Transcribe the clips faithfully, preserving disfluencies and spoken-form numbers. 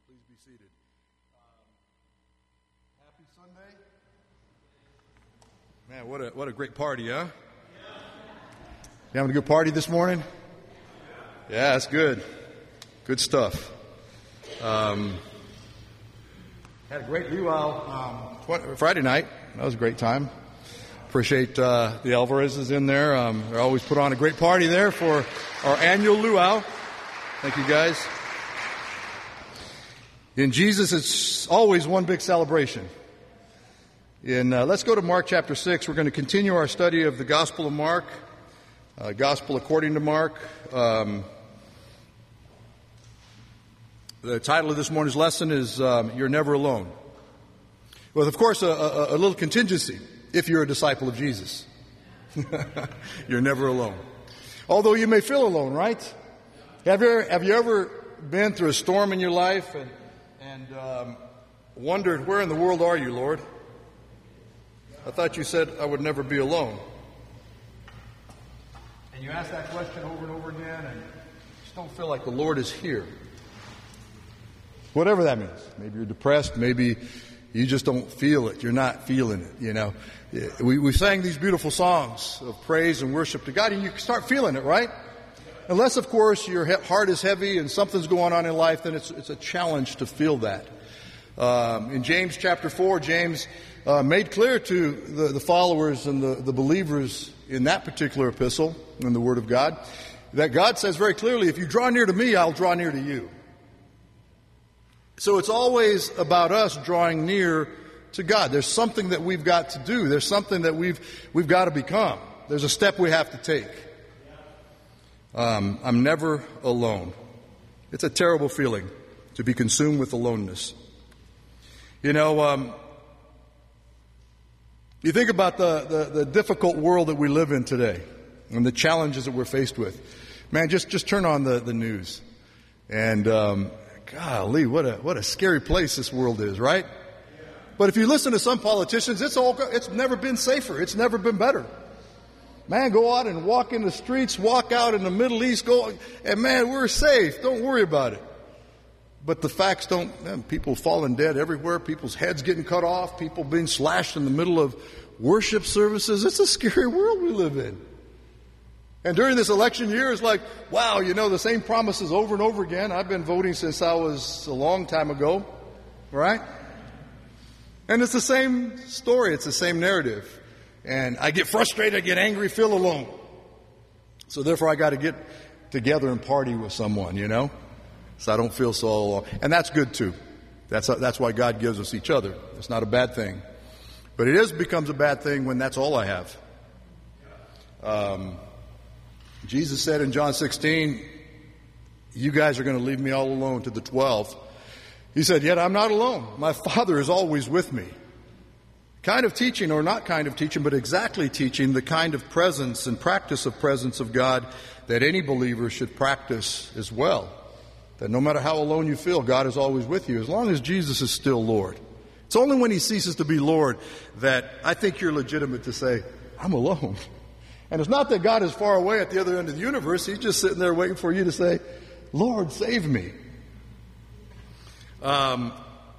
Please be seated. Um, happy Sunday. Man, what a what a great party, huh? You having a good party this morning? Yeah, that's good. Good stuff. Um, had a great luau um, Friday night. That was a great time. Appreciate uh, the Alvarez's in there. Um, they always put on a great party there for our annual luau. Thank you, guys. In Jesus, it's always one big celebration. In, uh, let's go to Mark chapter six. We're going to continue our study of the Gospel of Mark, uh, Gospel according to Mark. Um, the title of this morning's lesson is um, You're Never Alone. With, of course, a, a, a little contingency if you're a disciple of Jesus. You're never alone. Although you may feel alone, right? Have you, have you ever been through a storm in your life and And um, wondered, where in the world are you, Lord? I thought you said I would never be alone. And you ask that question over and over again, and you just don't feel like the Lord is here. Whatever that means. Maybe you're depressed. Maybe you just don't feel it. You're not feeling it, you know. We, we sang these beautiful songs of praise and worship to God, and you start feeling it, right? Unless, of course, your heart is heavy and something's going on in life, then it's, it's a challenge to feel that. Um, in James chapter four, James uh, made clear to the, the followers and the, the believers in that particular epistle, in the Word of God, that God says very clearly, if you draw near to me, I'll draw near to you. So it's always about us drawing near to God. There's something that we've got to do. There's something that we've we've got to become. There's a step we have to take. Um, I'm never alone. It's a terrible feeling to be consumed with aloneness. You know, um, you think about the, the, the difficult world that we live in today and the challenges that we're faced with. Man, just, just turn on the, the news. And, um, golly, what a, what a scary place this world is, right? But if you listen to some politicians, it's all, it's never been safer. It's never been better. Man, go out and walk in the streets, walk out in the Middle East, go, and man, we're safe. Don't worry about it. But the facts don't, man, people falling dead everywhere, people's heads getting cut off, people being slashed in the middle of worship services. It's a scary world we live in. And during this election year, it's like, wow, you know, the same promises over and over again. I've been voting since I was a long time ago, right? And it's the same story. It's the same narrative. And I get frustrated, I get angry, feel alone. So therefore I got to get together and party with someone, you know, so I don't feel so alone. And that's good too. That's that's why God gives us each other. It's not a bad thing. But it is becomes a bad thing when that's all I have. Um, Jesus said in John sixteen, you guys are going to leave me all alone to the twelve. He said, yet I'm not alone. My Father is always with me. Kind of teaching, or not kind of teaching, but exactly teaching the kind of presence and practice of presence of God that any believer should practice as well. That no matter how alone you feel, God is always with you, as long as Jesus is still Lord. It's only when He ceases to be Lord that I think you're legitimate to say, I'm alone. And it's not that God is far away at the other end of the universe. He's just sitting there waiting for you to say, Lord, save me. Um...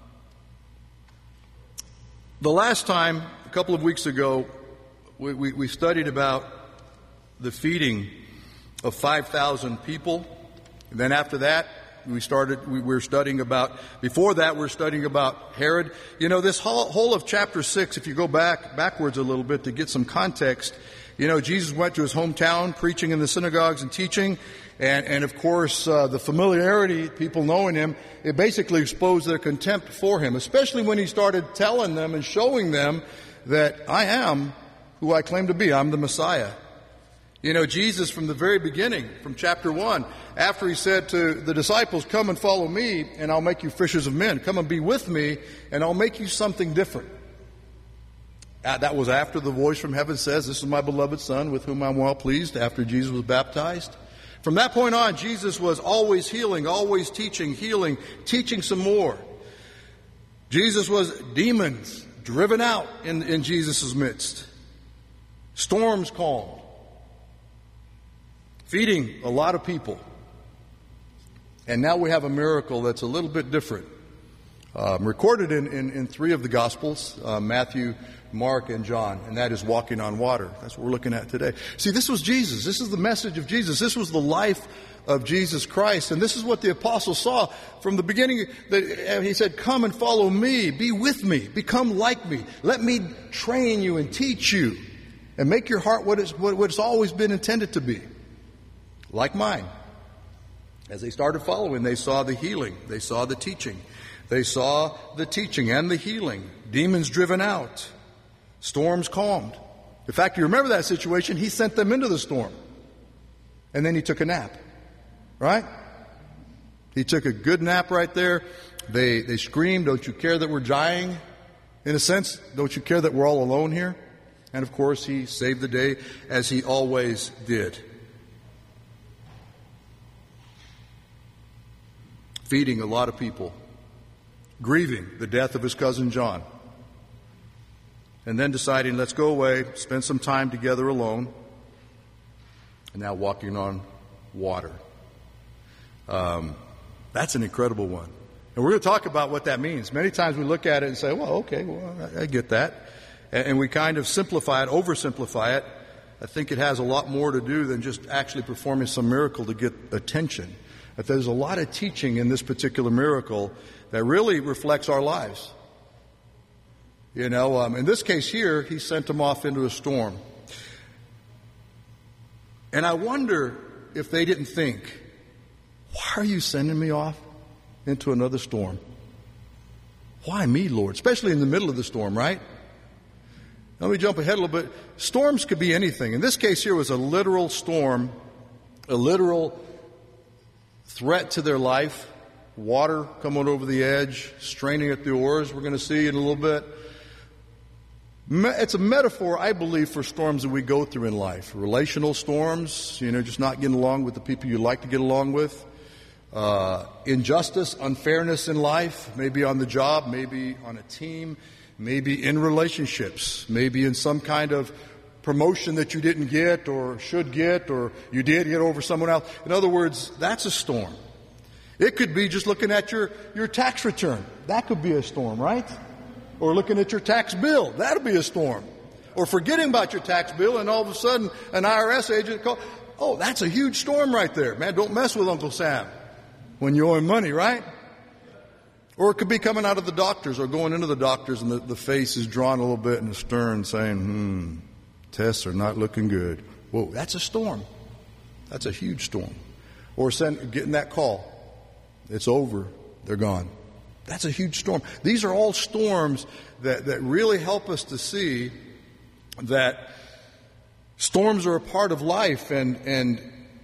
The last time, a couple of weeks ago, we, we, we studied about the feeding of five thousand people. And then after that, we started, we were studying about, before that, we we're studying about Herod. You know, this whole, whole of chapter six, if you go back, backwards a little bit to get some context, you know, Jesus went to his hometown, preaching in the synagogues and teaching. And, and of course, uh, the familiarity, people knowing him, it basically exposed their contempt for him, especially when he started telling them and showing them that I am who I claim to be. I'm the Messiah. You know, Jesus from the very beginning, from chapter one, after he said to the disciples, come and follow me and I'll make you fishers of men. Come and be with me and I'll make you something different. Uh, that was after the voice from heaven says, this is my beloved Son with whom I'm well pleased, after Jesus was baptized. From that point on, Jesus was always healing, always teaching, healing, teaching some more. Jesus was demons driven out in, in Jesus' midst. Storms calmed. Feeding a lot of people. And now we have a miracle that's a little bit different. Um, recorded in, in, in three of the Gospels, uh, Matthew, Mark, and John, and that is walking on water. That's what we're looking at today. See, this was Jesus. This is the message of Jesus. This was the life of Jesus Christ. And this is what the apostles saw from the beginning. That he said, come and follow me. Be with me. Become like me. Let me train you and teach you and make your heart what it's, what it's always been intended to be. Like mine. As they started following, they saw the healing. They saw the teaching. They saw the teaching and the healing. Demons driven out. Storms calmed. In fact, you remember that situation? He sent them into the storm. And then he took a nap. Right? He took a good nap right there. They they screamed, don't you care that we're dying? In a sense, don't you care that we're all alone here? And of course, he saved the day as he always did. Feeding a lot of people. Grieving the death of his cousin John. And then deciding, let's go away, spend some time together alone. And now walking on water. Um, that's an incredible one. And we're going to talk about what that means. Many times we look at it and say, well, okay, well, I, I get that. And, and we kind of simplify it, oversimplify it. I think it has a lot more to do than just actually performing some miracle to get attention. But there's a lot of teaching in this particular miracle that really reflects our lives. You know, um, in this case here, he sent them off into a storm. And I wonder if they didn't think, why are you sending me off into another storm? Why me, Lord? Especially in the middle of the storm, right? Let me jump ahead a little bit. Storms could be anything. In this case here was a literal storm, a literal threat to their life. Water coming over the edge, straining at the oars, we're going to see in a little bit. It's a metaphor, I believe, for storms that we go through in life. Relational storms, you know, just not getting along with the people you like to get along with. Uh, injustice, unfairness in life, maybe on the job, maybe on a team, maybe in relationships, maybe in some kind of promotion that you didn't get or should get or you did get over someone else. In other words, that's a storm. It could be just looking at your, your tax return. That could be a storm, right? Or looking at your tax bill. That'll be a storm. Or forgetting about your tax bill and all of a sudden an I R S agent calls. Oh, that's a huge storm right there. Man, don't mess with Uncle Sam when you owe him money, right? Or it could be coming out of the doctors or going into the doctors and the, the face is drawn a little bit in the stern saying, hmm, tests are not looking good. Whoa, that's a storm. That's a huge storm. Or send, getting that call. It's over. They're gone. That's a huge storm. These are all storms that, that really help us to see that storms are a part of life. And, and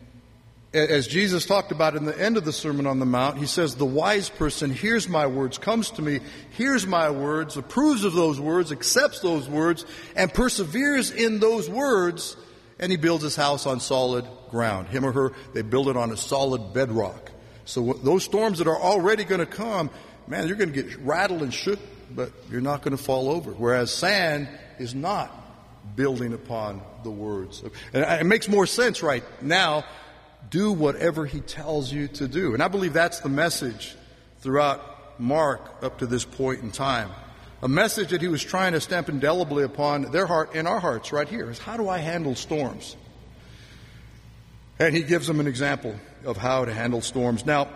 as Jesus talked about in the end of the Sermon on the Mount, he says, the wise person hears my words, comes to me, hears my words, approves of those words, accepts those words, and perseveres in those words, and he builds his house on solid ground. Him or her, they build it on a solid bedrock. So those storms that are already going to come, man, you're going to get rattled and shook, but you're not going to fall over. Whereas sand is not building upon the words. And it makes more sense right now. Do whatever he tells you to do. And I believe that's the message throughout Mark up to this point in time. A message that he was trying to stamp indelibly upon their heart and our hearts right here is, how do I handle storms? And he gives them an example of how to handle storms. Now,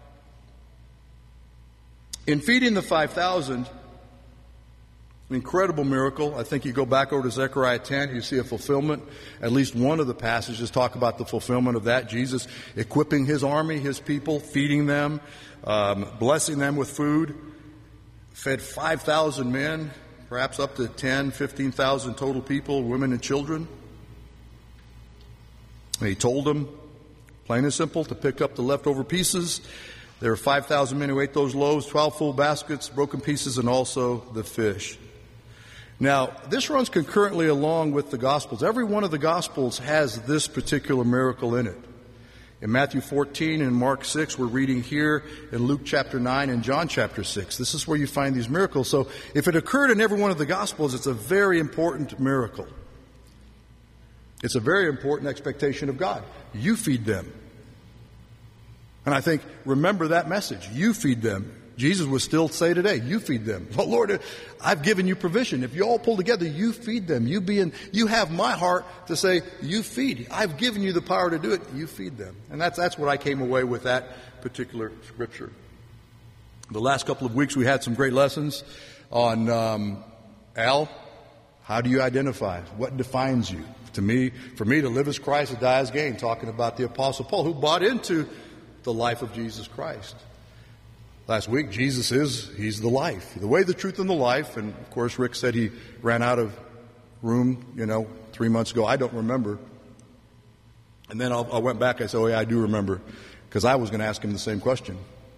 in feeding the five thousand, incredible miracle. I think you go back over to Zechariah ten, you see a fulfillment. At least one of the passages talk about the fulfillment of that. Jesus equipping his army, his people, feeding them, um, blessing them with food. Fed five thousand men, perhaps up to ten, fifteen thousand total people, women and children. And he told them, plain and simple, to pick up the leftover pieces. There were five thousand men who ate those loaves, twelve full baskets, broken pieces, and also the fish. Now, this runs concurrently along with the Gospels. Every one of the Gospels has this particular miracle in it. In Matthew fourteen and Mark six, we're reading here, in Luke chapter nine and John chapter six. This is where you find these miracles. So if it occurred in every one of the Gospels, it's a very important miracle. It's a very important expectation of God. You feed them. And I think, remember that message. You feed them. Jesus would still say today, you feed them. Well, Lord, I've given you provision. If you all pull together, you feed them. You be in, you have my heart to say, you feed. I've given you the power to do it. You feed them. And that's, that's what I came away with that particular scripture. The last couple of weeks we had some great lessons on, um, Al, how do you identify? What defines you? To me, for me to live as Christ, to die as gain, talking about the Apostle Paul, who bought into the life of Jesus Christ. Last week, Jesus is, he's the life, the way, the truth, and the life. And of course, Rick said he ran out of room, you know, three months ago. I don't remember. And then I'll, I went back. I said, oh yeah, I do remember. Because I was going to ask him the same question.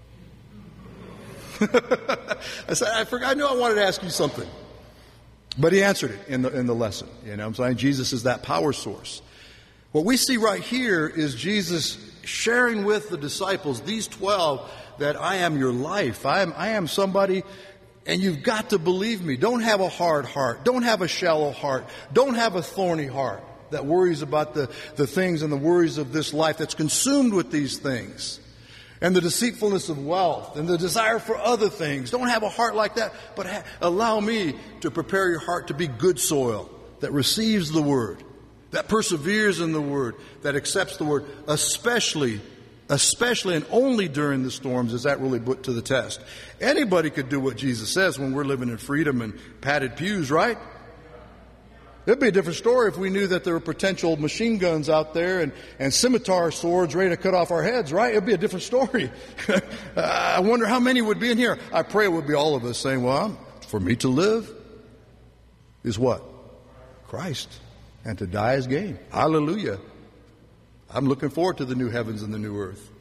I said, I forgot, I knew I wanted to ask you something. But he answered it in the, in the lesson. You know what I'm saying? Jesus is that power source. What we see right here is Jesus sharing with the disciples, these twelve, that I am your life. I am, I am somebody, and you've got to believe me. Don't have a hard heart. Don't have a shallow heart. Don't have a thorny heart that worries about the, the things and the worries of this life, that's consumed with these things. And the deceitfulness of wealth and the desire for other things. Don't have a heart like that, but ha- allow me to prepare your heart to be good soil that receives the word, that perseveres in the word, that accepts the word, especially, especially and only during the storms is that really put to the test. Anybody could do what Jesus says when we're living in freedom and padded pews, right? It'd be a different story if we knew that there were potential machine guns out there and, and scimitar swords ready to cut off our heads, right? It'd be a different story. I wonder how many would be in here. I pray it would be all of us saying, well, for me to live is what? Christ. And to die is gain. Hallelujah. I'm looking forward to the new heavens and the new earth.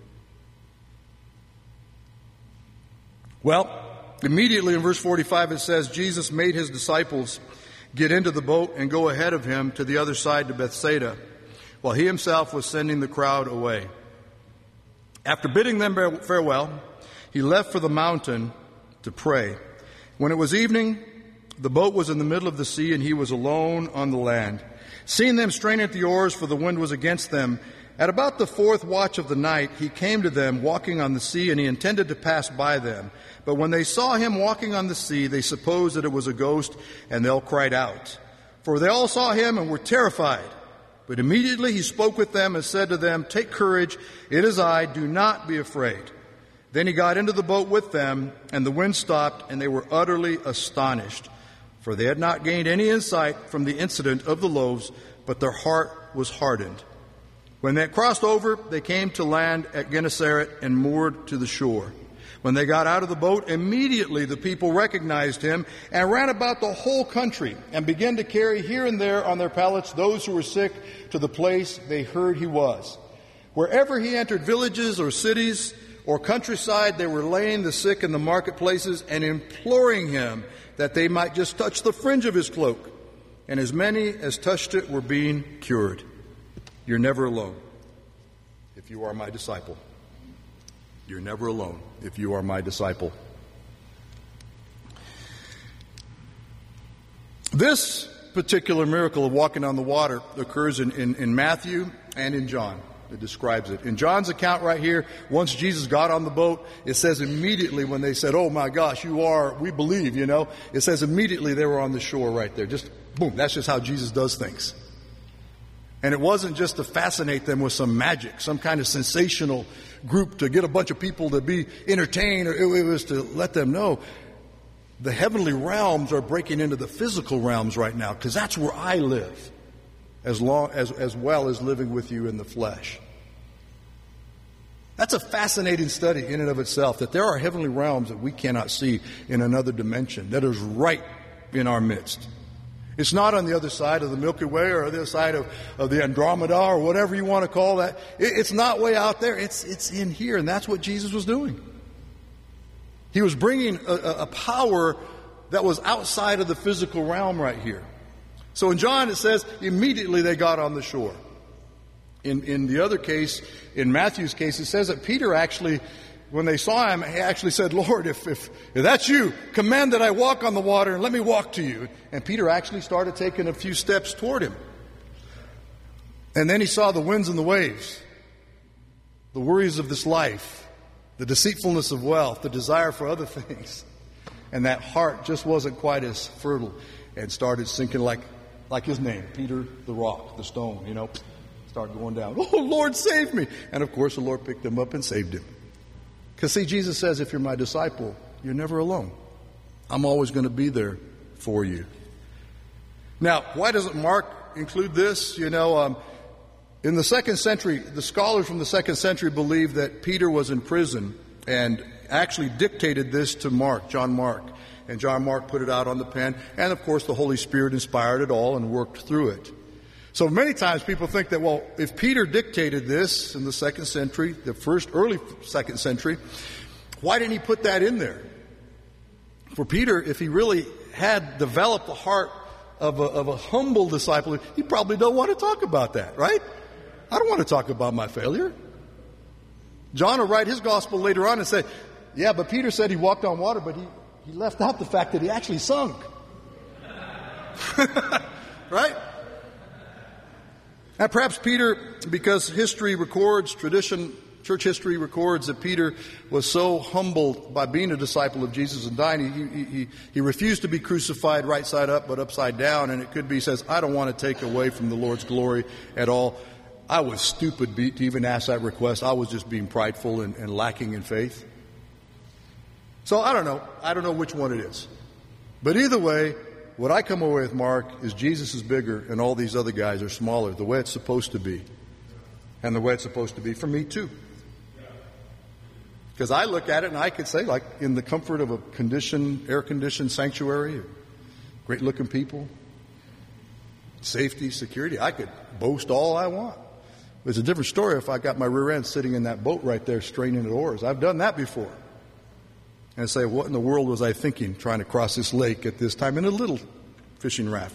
Well, immediately in verse forty-five it says, Jesus made his disciples get into the boat and go ahead of him to the other side to Bethsaida, while he himself was sending the crowd away. After bidding them farewell, he left for the mountain to pray. When it was evening, the boat was in the middle of the sea, and he was alone on the land. Seeing them strain at the oars, for the wind was against them, at about the fourth watch of the night, he came to them walking on the sea, and he intended to pass by them. But when they saw him walking on the sea, they supposed that it was a ghost, and they all cried out. For they all saw him and were terrified. But immediately he spoke with them and said to them, take courage, it is I, do not be afraid. Then he got into the boat with them, and the wind stopped, and they were utterly astonished. For they had not gained any insight from the incident of the loaves, but their heart was hardened. When they had crossed over, they came to land at Gennesaret and moored to the shore. When they got out of the boat, immediately the people recognized him and ran about the whole country and began to carry here and there on their pallets those who were sick to the place they heard he was. Wherever he entered villages or cities or countryside, they were laying the sick in the marketplaces and imploring him that they might just touch the fringe of his cloak. And as many as touched it were being cured. You're never alone if you are my disciple. You're never alone if you are my disciple. This particular miracle of walking on the water occurs in, in, in Matthew and in John. It describes it. In John's account right here, once Jesus got on the boat, it says immediately when they said, oh my gosh, you are, we believe, you know, it says immediately they were on the shore right there. Just boom, that's just how Jesus does things. And it wasn't just to fascinate them with some magic, some kind of sensational group to get a bunch of people to be entertained, or it was to let them know the heavenly realms are breaking into the physical realms right now, because that's where I live, as long as as well as living with you in the flesh. That's a fascinating study in and of itself, that there are heavenly realms that we cannot see in another dimension that is right in our midst. It's not on the other side of the Milky Way or the other side of, of the Andromeda or whatever you want to call that. It, it's not way out there. It's, it's in here, and that's what Jesus was doing. He was bringing a, a power that was outside of the physical realm right here. So in John it says, immediately they got on the shore. In, in the other case, in Matthew's case, it says that Peter actually, when they saw him, he actually said, Lord, if, if, if that's you, command that I walk on the water and let me walk to you. And Peter actually started taking a few steps toward him. And then he saw the winds and the waves, the worries of this life. the deceitfulness of wealth, the desire for other things. And that heart just wasn't quite as fertile and started sinking like, like his name, Peter the rock, the stone, you know, started going down. Oh, Lord, save me. And of course, the Lord picked him up and saved him. Because see, Jesus says, if you're my disciple, you're never alone. I'm always going to be there for you. Now, why doesn't Mark include this? You know, um, in the second century, the scholars from the second century believed that Peter was in prison and actually dictated this to Mark, John Mark. And John Mark put it out on the pen. And of course, the Holy Spirit inspired it all and worked through it. So many times people think that, well, if Peter dictated this in the second century, the first early second century, why didn't he put that in there? For Peter, if he really had developed the heart of a, of a humble disciple, he probably don't want to talk about that, right? I don't want to talk about my failure. John will write his gospel later on and say, yeah, but Peter said he walked on water, but he, he left out the fact that he actually sunk. Right? And perhaps Peter, because history records, tradition, church history records that Peter was so humbled by being a disciple of Jesus and dying, he, he, he refused to be crucified right side up but upside down. And it could be, he says, I don't want to take away from the Lord's glory at all. I was stupid to even ask that request. I was just being prideful and, and lacking in faith. So I don't know. I don't know which one it is. But either way, what I come away with, Mark, is Jesus is bigger and all these other guys are smaller, the way it's supposed to be. And the way it's supposed to be for me too. Because I look at it and I could say, like, in the comfort of a conditioned, air-conditioned sanctuary, great-looking people, safety, security, I could boast all I want. It's a different story if I got my rear end sitting in that boat right there straining at oars. I've done that before. And say, what in the world was I thinking trying to cross this lake at this time in a little fishing raft?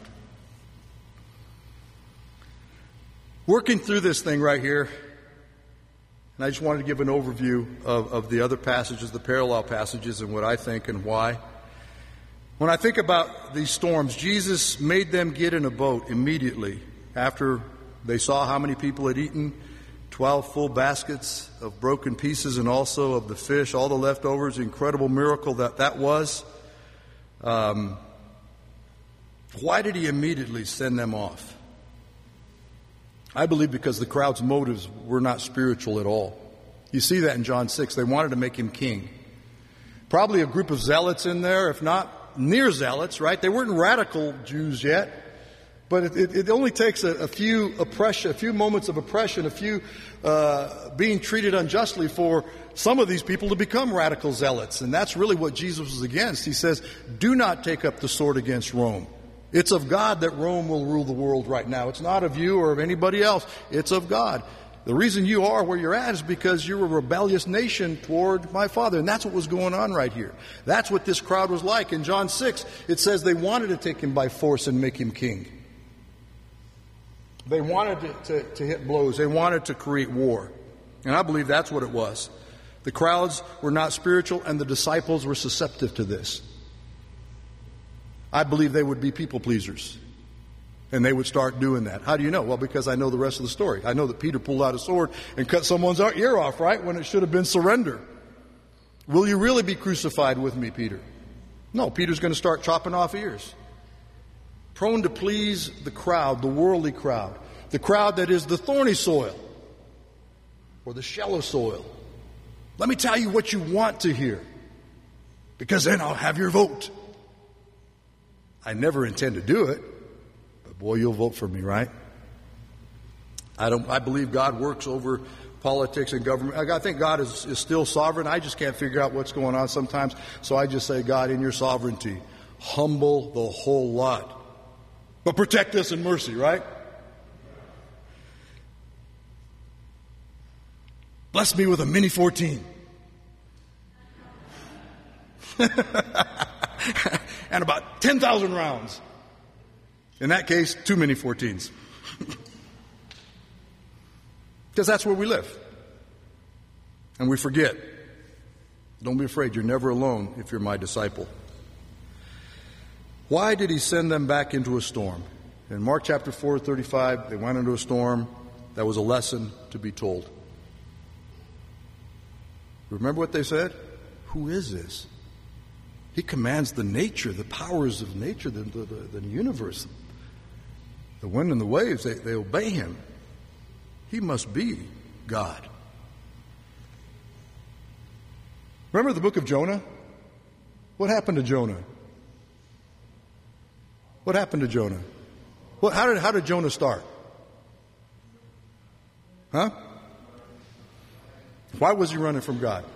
Working through this thing right here, and I just wanted to give an overview of, of the other passages, the parallel passages, and what I think and why. When I think about these storms, Jesus made them get in a boat immediately after they saw how many people had eaten twelve full baskets of broken pieces and also of the fish, all the leftovers, incredible miracle that that was. Um, why did he immediately send them off? I believe because the crowd's motives were not spiritual at all. You see that in John six. They wanted to make him king. Probably a group of zealots in there, if not near zealots, right? They weren't radical Jews yet. But it, it, it only takes a, a few oppression, a few moments of oppression, a few uh, being treated unjustly for some of these people to become radical zealots. And that's really what Jesus was against. He says, do not take up the sword against Rome. It's of God that Rome will rule the world right now. It's not of you or of anybody else. It's of God. The reason you are where you're at is because you're a rebellious nation toward my Father. And that's what was going on right here. That's what this crowd was like. In John six, it says they wanted to take him by force and make him king. They wanted to, to, to hit blows. They wanted to create war. And I believe that's what it was. The crowds were not spiritual, and the disciples were susceptible to this. I believe they would be people pleasers. And they would start doing that. How do you know? Well, because I know the rest of the story. I know that Peter pulled out a sword and cut someone's ear off, right, when it should have been surrender. Will you really be crucified with me, Peter? No, Peter's going to start chopping off ears. Prone to please the crowd, the worldly crowd, the crowd that is the thorny soil or the shallow soil. Let me tell you what you want to hear, because then I'll have your vote. I never intend to do it, but boy, you'll vote for me, right? I don't. I believe God works over politics and government. I think God is, is still sovereign. I just can't figure out what's going on sometimes, so I just say, God, in your sovereignty, humble the whole lot. But protect us in mercy, right? Bless me with a Mini fourteen. And about ten thousand rounds. In that case, two Mini fourteens. Because that's where we live. And we forget. Don't be afraid. You're never alone if you're my disciple. Why did he send them back into a storm? In Mark chapter four, thirty-five, they went into a storm. That was a lesson to be told. Remember what they said? Who is this? He commands the nature, the powers of nature, the, the, the, the universe. The wind and the waves, they, they obey him. He must be God. Remember the book of Jonah? What happened to Jonah? What happened to Jonah? What, how did, how did Jonah start? Huh? Why was he running from God?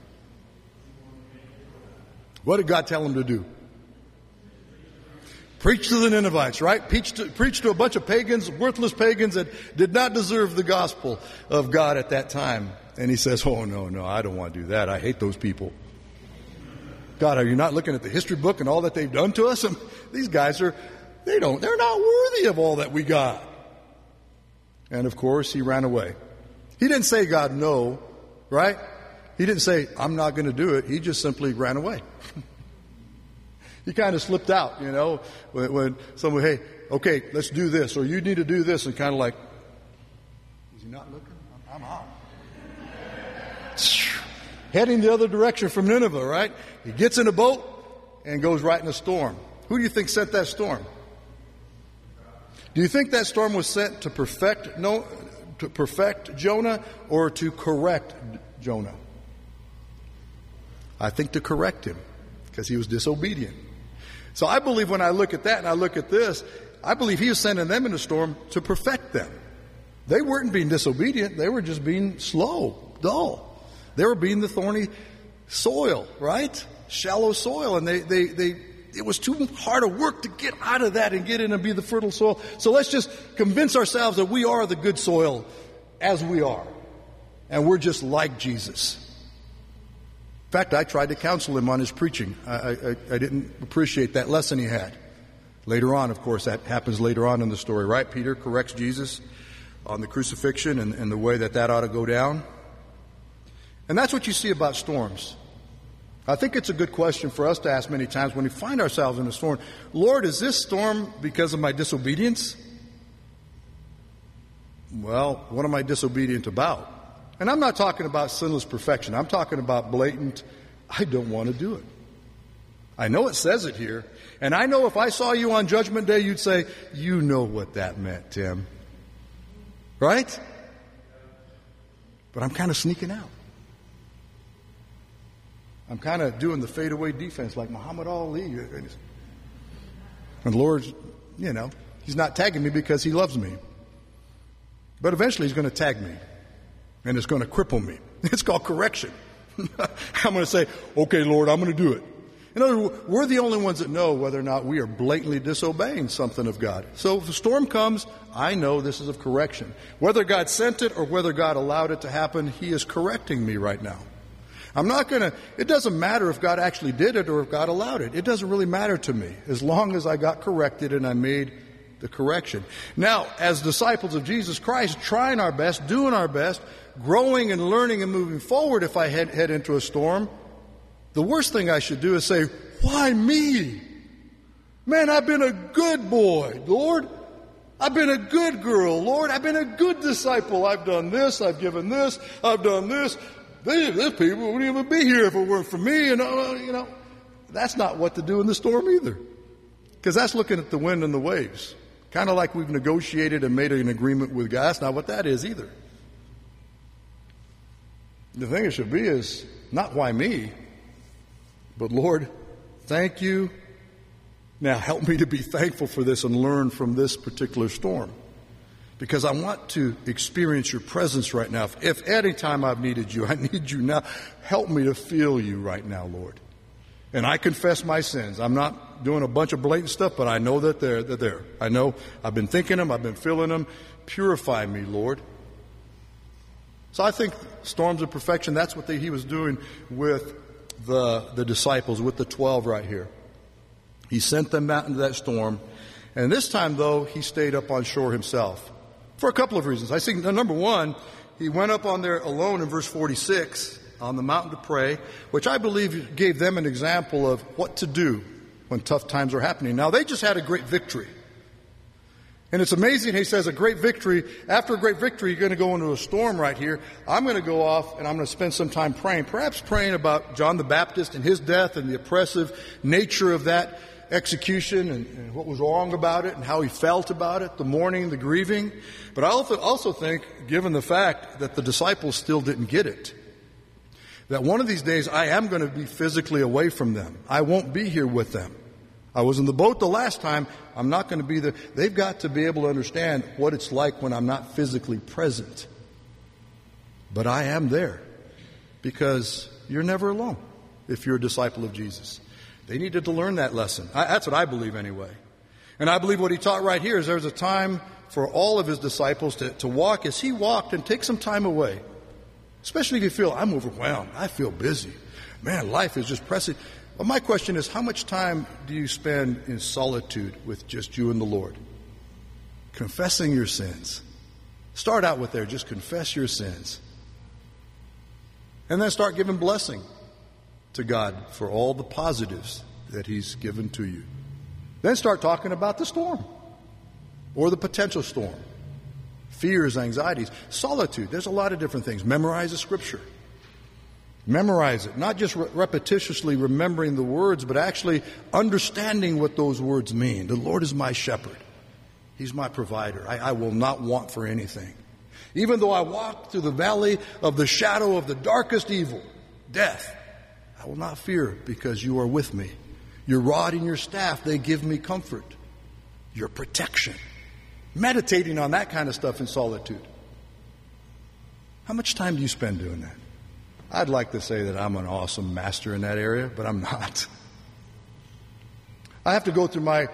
What did God tell him to do? Preach to the Ninevites, right? Preach to, preach to a bunch of pagans, worthless pagans that did not deserve the gospel of God at that time. And he says, oh, no, no, I don't want to do that. I hate those people. God, are you not looking at the history book and all that they've done to us? And these guys are, they don't, they're not worthy of all that we got. And of course, he ran away. He didn't say, God, no, right? He didn't say, I'm not going to do it. He just simply ran away. He kind of slipped out, you know, when, when someone, hey, okay, let's do this, or you need to do this, and kind of like, is he not looking? I'm out. Heading the other direction from Nineveh, right? He gets in a boat and goes right in a storm. Who do you think sent that storm? Do you think that storm was sent to perfect no, to perfect Jonah or to correct Jonah? I think to correct him, because he was disobedient. So I believe when I look at that and I look at this, I believe he was sending them in a storm to perfect them. They weren't being disobedient. They were just being slow, dull. They were being the thorny soil, right? Shallow soil. And they, they, they, it was too hard a work to get out of that and get in and be the fertile soil. So let's just convince ourselves that we are the good soil as we are. And we're just like Jesus. In fact, I tried to counsel him on his preaching. I, I, I didn't appreciate that lesson he had. Later on, of course, that happens later on in the story, right? Peter corrects Jesus on the crucifixion and, and the way that that ought to go down. And that's what you see about storms. I think it's a good question for us to ask many times when we find ourselves in a storm. Lord, is this storm because of my disobedience? Well, what am I disobedient about? And I'm not talking about sinless perfection. I'm talking about blatant, I don't want to do it. I know it says it here. And I know if I saw you on Judgment Day, you'd say, you know what that meant, Tim. Right? But I'm kind of sneaking out. I'm kind of doing the fadeaway defense like Muhammad Ali. And the Lord, you know, he's not tagging me because he loves me. But eventually he's going to tag me. And it's going to cripple me. It's called correction. I'm going to say, okay, Lord, I'm going to do it. In other words, we're the only ones that know whether or not we are blatantly disobeying something of God. So if a storm comes, I know this is of correction. Whether God sent it or whether God allowed it to happen, he is correcting me right now. I'm not going to, it doesn't matter if God actually did it or if God allowed it. It doesn't really matter to me as long as I got corrected and I made the correction. Now, as disciples of Jesus Christ, trying our best, doing our best, growing and learning and moving forward, if I head, head into a storm, the worst thing I should do is say, why me? Man, I've been a good boy, Lord. I've been a good girl, Lord. I've been a good disciple. I've done this. I've given this. I've done this. These, these people wouldn't even be here if it weren't for me. And, uh, you know, that's not what to do in the storm either. Because that's looking at the wind and the waves. Kind of like we've negotiated and made an agreement with God. That's not what that is either. The thing it should be is not why me, but Lord, thank you. Now help me to be thankful for this and learn from this particular storm. Because I want to experience your presence right now. If, if any time I've needed you, I need you now. Help me to feel you right now, Lord. And I confess my sins. I'm not doing a bunch of blatant stuff, but I know that they're, they're there. I know I've been thinking them. I've been feeling them. Purify me, Lord. So I think storms of perfection, that's what the, he was doing with the, the disciples, with the twelve right here. He sent them out into that storm. And this time, though, he stayed up on shore himself for a couple of reasons. I think, number one, he went up on there alone in verse forty-six on the mountain to pray, which I believe gave them an example of what to do when tough times are happening. Now, they just had a great victory. And it's amazing, he says, a great victory. After a great victory, you're going to go into a storm right here. I'm going to go off and I'm going to spend some time praying, perhaps praying about John the Baptist and his death and the oppressive nature of that execution and, and what was wrong about it and how he felt about it, the mourning, the grieving. But I also, also think, given the fact that the disciples still didn't get it, that one of these days I am going to be physically away from them. I won't be here with them. I was in the boat the last time. I'm not going to be there. They've got to be able to understand what it's like when I'm not physically present. But I am there because you're never alone if you're a disciple of Jesus. They needed to learn that lesson. I, that's what I believe anyway. And I believe what he taught right here is there's a time for all of his disciples to, to walk as he walked and take some time away. Especially if you feel, I'm overwhelmed. I feel busy. Man, life is just pressing. Well, my question is, how much time do you spend in solitude with just you and the Lord? Confessing your sins. Start out with there. Just confess your sins. And then start giving blessing to God for all the positives that he's given to you. Then start talking about the storm or the potential storm. Fears, anxieties, solitude. There's a lot of different things. Memorize the scripture. Memorize it, not just re- repetitiously remembering the words, but actually understanding what those words mean. The Lord is my shepherd. He's my provider. I, I will not want for anything. Even though I walk through the valley of the shadow of the darkest evil, death, I will not fear because you are with me. Your rod and your staff, they give me comfort. Your protection. Meditating on that kind of stuff in solitude. How much time do you spend doing that? I'd like to say that I'm an awesome master in that area, but I'm not. I have to go through my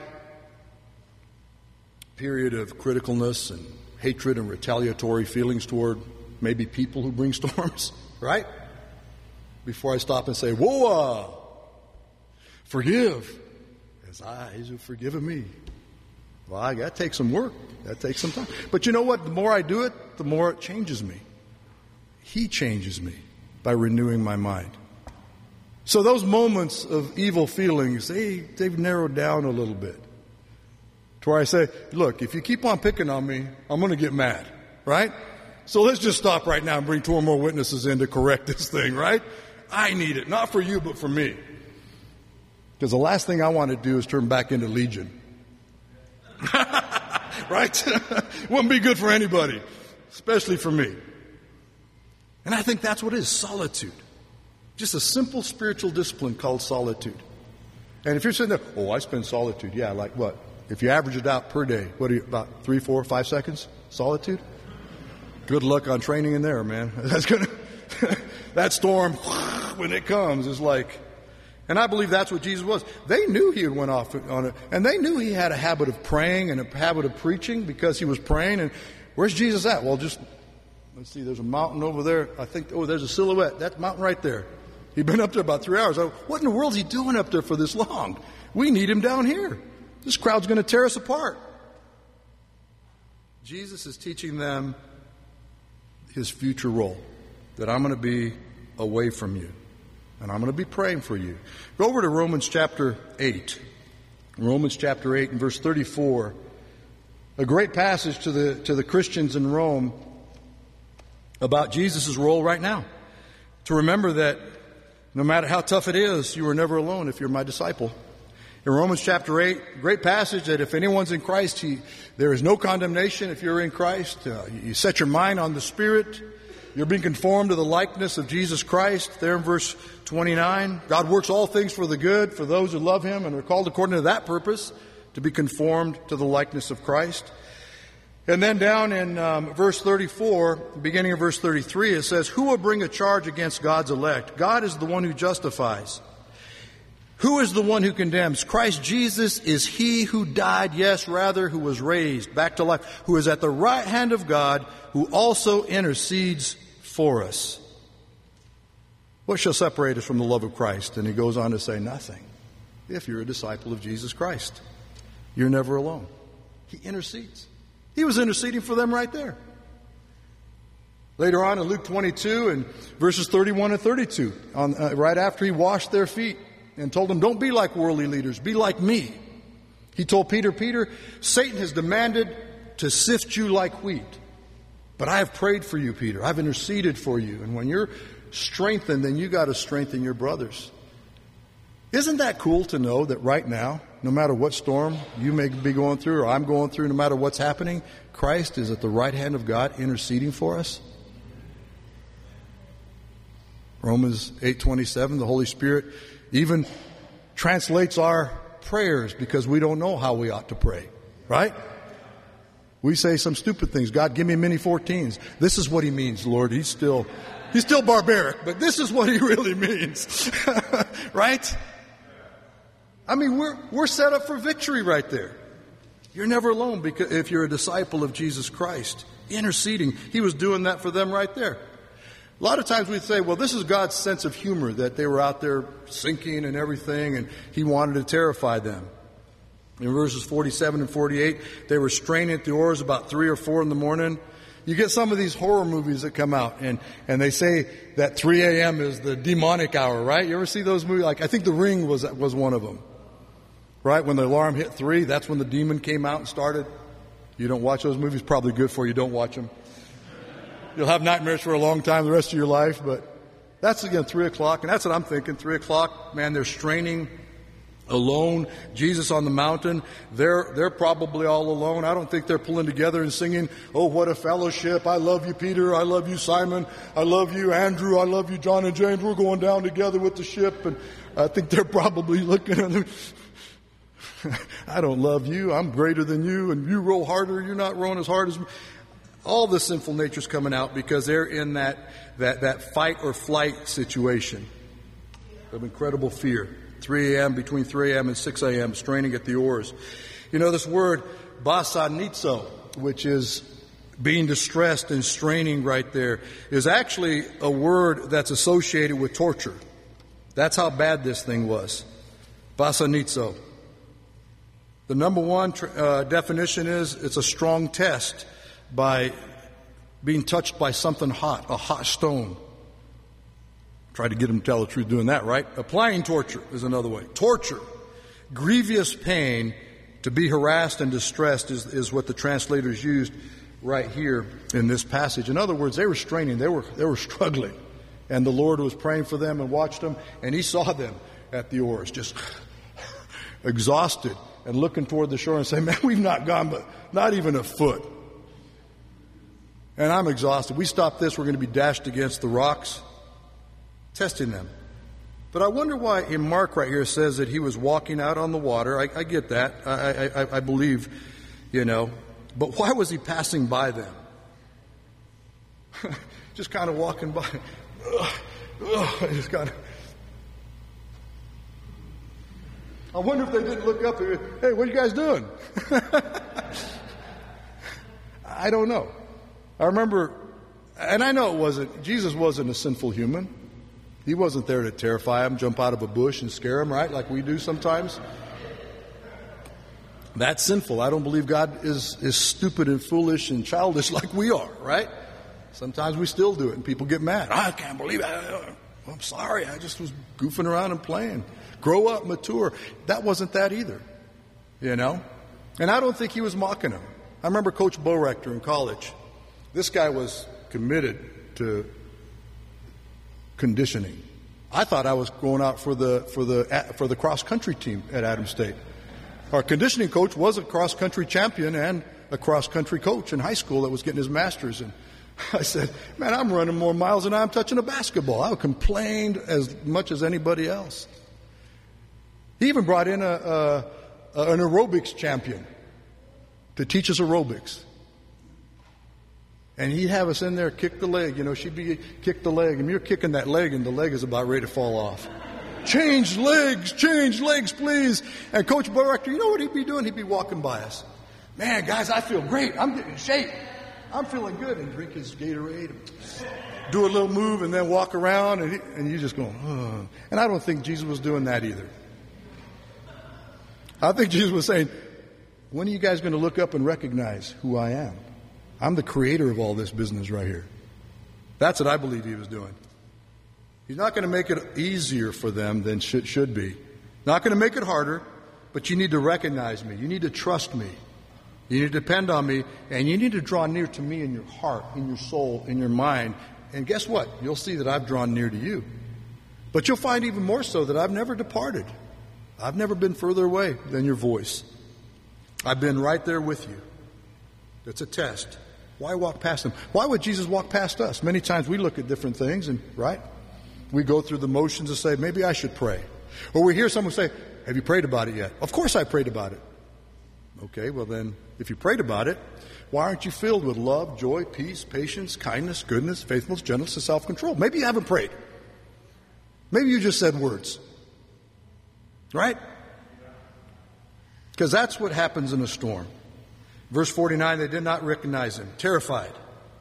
period of criticalness and hatred and retaliatory feelings toward maybe people who bring storms, right? Before I stop and say, whoa, forgive as I have forgiven me. Well, I, that takes some work. That takes some time. But you know what? The more I do it, the more it changes me. He changes me by renewing my mind. So those moments of evil feelings, they, they've narrowed down a little bit. To where I say, look, if you keep on picking on me, I'm going to get mad, right? So let's just stop right now and bring two or more witnesses in to correct this thing, right? I need it, not for you, but for me. Because the last thing I want to do is turn back into Legion. Right? Wouldn't be good for anybody, especially for me. And I think that's what it is, solitude. Just a simple spiritual discipline called solitude. And if you're sitting there, oh, I spend solitude. Yeah, like what? If you average it out per day, what are you, about three, four, five seconds? Solitude? Good luck on training in there, man. That's gonna, that storm, when it comes, is like, and I believe that's what Jesus was. They knew he had went off on it, and they knew he had a habit of praying and a habit of preaching because he was praying. And where's Jesus at? Well, just, let's see, there's a mountain over there. I think, oh, there's a silhouette. That mountain right there. He'd been up there about three hours. I, what in the world is he doing up there for this long? We need him down here. This crowd's going to tear us apart. Jesus is teaching them his future role, that I'm going to be away from you, and I'm going to be praying for you. Go over to Romans chapter eight. Romans chapter eight and verse thirty-four. A great passage to the, to the Christians in Rome about Jesus' role right now. To remember that no matter how tough it is, you are never alone if you're my disciple. In Romans chapter eight, great passage that if anyone's in Christ, he, there is no condemnation if you're in Christ. Uh, you set your mind on the Spirit. You're being conformed to the likeness of Jesus Christ. There in verse twenty-nine, God works all things for the good for those who love him and are called according to that purpose to be conformed to the likeness of Christ. And then down in um, verse thirty-four, beginning of verse thirty-three, it says, who will bring a charge against God's elect? God is the one who justifies. Who is the one who condemns? Christ Jesus is he who died, yes, rather, who was raised back to life, who is at the right hand of God, who also intercedes for us. What shall separate us from the love of Christ? And he goes on to say, nothing. If you're a disciple of Jesus Christ, you're never alone. He intercedes. He was interceding for them right there. Later on in Luke twenty-two and verses thirty-one and thirty-two, on, uh, right after he washed their feet and told them, don't be like worldly leaders, be like me. He told Peter, Peter, Satan has demanded to sift you like wheat. But I have prayed for you, Peter. I've interceded for you. And when you're strengthened, then you got to strengthen your brothers. Isn't that cool to know that right now, no matter what storm you may be going through or I'm going through, no matter what's happening, Christ is at the right hand of God interceding for us? Romans eight twenty-seven, the Holy Spirit even translates our prayers because we don't know how we ought to pray, right? We say some stupid things. God, give me many fourteens. This is what he means, Lord. He's still, he's still barbaric, but this is what he really means, right? I mean, we're, we're set up for victory right there. You're never alone because if you're a disciple of Jesus Christ, interceding. He was doing that for them right there. A lot of times we say, well, this is God's sense of humor, that they were out there sinking and everything, and he wanted to terrify them. In verses forty-seven and forty-eight, they were straining at the oars about three or four in the morning. You get some of these horror movies that come out, and, and they say that three a.m. is the demonic hour, right? You ever see those movies? Like, I think The Ring was was one of them, right? When the alarm hit three, that's when the demon came out and started. You don't watch those movies, probably good for you. Don't watch them. You'll have nightmares for a long time, the rest of your life, but that's, again, three o'clock, and that's what I'm thinking. three o'clock, man, they're straining alone. Jesus on the mountain, they're they're probably all alone. I don't think they're pulling together and singing, oh, what a fellowship. I love you, Peter. I love you, Simon. I love you, Andrew. I love you, John and James. We're going down together with the ship. And I think they're probably looking at them. I don't love you. I'm greater than you, and you row harder. You're not rowing as hard as me. All the sinful nature's coming out because they're in that, that, that fight or flight situation of incredible fear. three a.m., between three a.m. and six a.m., straining at the oars. You know, this word, basanizo, which is being distressed and straining right there, is actually a word that's associated with torture. That's how bad this thing was. Basanizo. The number one uh, definition is it's a strong test by being touched by something hot, a hot stone. Try to get them to tell the truth doing that, right? Applying torture is another way. Torture, grievous pain, to be harassed and distressed is, is what the translators used right here in this passage. In other words, they were straining, they were they were struggling. And the Lord was praying for them and watched them, and he saw them at the oars, just exhausted and looking toward the shore and saying, man, we've not gone but not even a foot. And I'm exhausted. We stop this, we're going to be dashed against the rocks. Testing them. But I wonder why in Mark right here says that he was walking out on the water. I, I get that. I, I, I believe, you know. But why was he passing by them? Just kind of walking by. Ugh, ugh, just kind of. I wonder if they didn't look up and, hey, what are you guys doing? I don't know. I remember, and I know it wasn't, Jesus wasn't a sinful human. He wasn't there to terrify him, jump out of a bush and scare him, right, like we do sometimes. That's sinful. I don't believe God is, is stupid and foolish and childish like we are, right? Sometimes we still do it and people get mad. I can't believe it. I'm sorry. I just was goofing around and playing. Grow up, mature. That wasn't that either, you know? And I don't think he was mocking him. I remember Coach Bo Rector in college. This guy was committed to conditioning. I thought I was going out for the for the for the cross country team at Adams State. Our conditioning coach was a cross country champion and a cross country coach in high school that was getting his master's. And I said, "Man, I'm running more miles than I'm touching a basketball." I complained as much as anybody else. He even brought in a, a, a an aerobics champion to teach us aerobics. And he'd have us in there, kick the leg. You know, she'd be, kick the leg. And you're kicking that leg, and the leg is about ready to fall off. Change legs, change legs, please. And Coach Bo Rector, you know what he'd be doing? He'd be walking by us. Man, guys, I feel great. I'm getting in shape. I'm feeling good. And drink his Gatorade. And do a little move and then walk around. And, he, and you just go, oh. And I don't think Jesus was doing that either. I think Jesus was saying, when are you guys going to look up and recognize who I am? I'm the creator of all this business right here. That's what I believe he was doing. He's not going to make it easier for them than should should be. Not going to make it harder. but you need to recognize me. You need to trust me. You need to depend on me, and you need to draw near to me in your heart, in your soul, in your mind. And guess what? You'll see that I've drawn near to you. But you'll find even more so that I've never departed. I've never been further away than your voice. I've been right there with you. That's a test. Why walk past him? Why would Jesus walk past us? Many times we look at different things, and right? We go through the motions and say, maybe I should pray. Or we hear someone say, have you prayed about it yet? Of course I prayed about it. Okay, well then, if you prayed about it, why aren't you filled with love, joy, peace, patience, kindness, goodness, faithfulness, gentleness, and self-control? Maybe you haven't prayed. Maybe you just said words. Right? Because that's what happens in a storm. Verse forty-nine, they did not recognize him, terrified.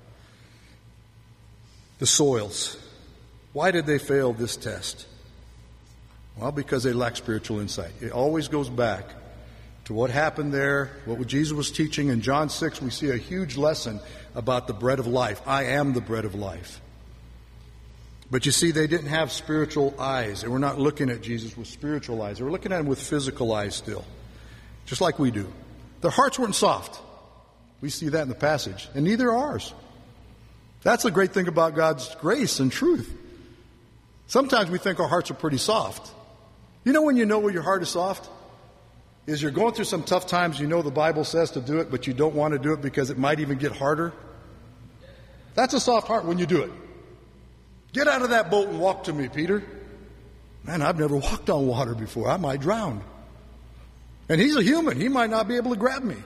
The soils. Why did they fail this test? Well, because they lack spiritual insight. It always goes back to what happened there, what Jesus was teaching. In John six, we see a huge lesson about the bread of life. I am the bread of life. But you see, they didn't have spiritual eyes. They were not looking at Jesus with spiritual eyes. They were looking at him with physical eyes still, just like we do. Their hearts weren't soft. We see that in the passage, and neither are ours. That's the great thing about God's grace and truth. Sometimes we think our hearts are pretty soft. You know when you know when your heart is soft? Is you're going through some tough times, you know the Bible says to do it, but you don't want to do it because it might even get harder. That's a soft heart when you do it. Get out of that boat and walk to me, Peter. Man, I've never walked on water before. I might drown. And he's a human. He might not be able to grab me.